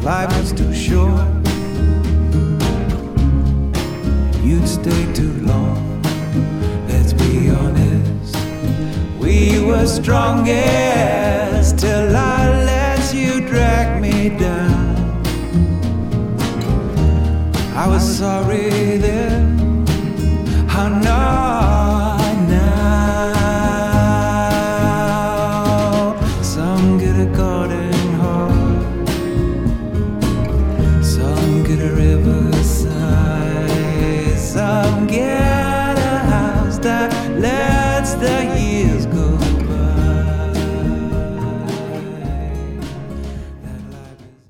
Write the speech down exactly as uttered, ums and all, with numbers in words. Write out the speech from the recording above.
Life was too short. You'd stay too long. Let's be honest. We were strongest till I let you drag me down. I was sorry that